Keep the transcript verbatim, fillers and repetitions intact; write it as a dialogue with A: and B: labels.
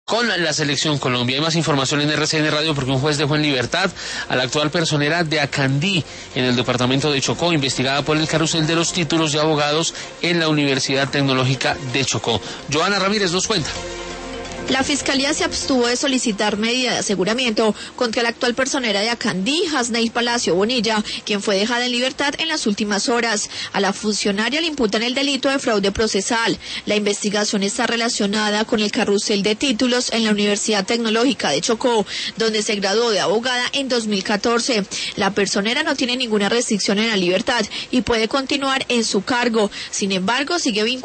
A: con la selección Colombia. Hay más información en R C N Radio porque un juez dejó en libertad a la actual personera de Acandí en el departamento de Chocó, investigada por el carrusel de los títulos de abogados en la Universidad Tecnológica de Chocó. Joana Ramírez nos cuenta.
B: La Fiscalía se abstuvo de solicitar medida de aseguramiento contra la actual personera de Acandí, Hasney Palacio Bonilla, quien fue dejada en libertad en las últimas horas. A la funcionaria le imputan el delito de fraude procesal. La investigación está relacionada con el carrusel de títulos en la Universidad Tecnológica de Chocó, donde se graduó de abogada en dos mil catorce. La personera no tiene ninguna restricción en la libertad y puede continuar en su cargo. Sin embargo, sigue vinculada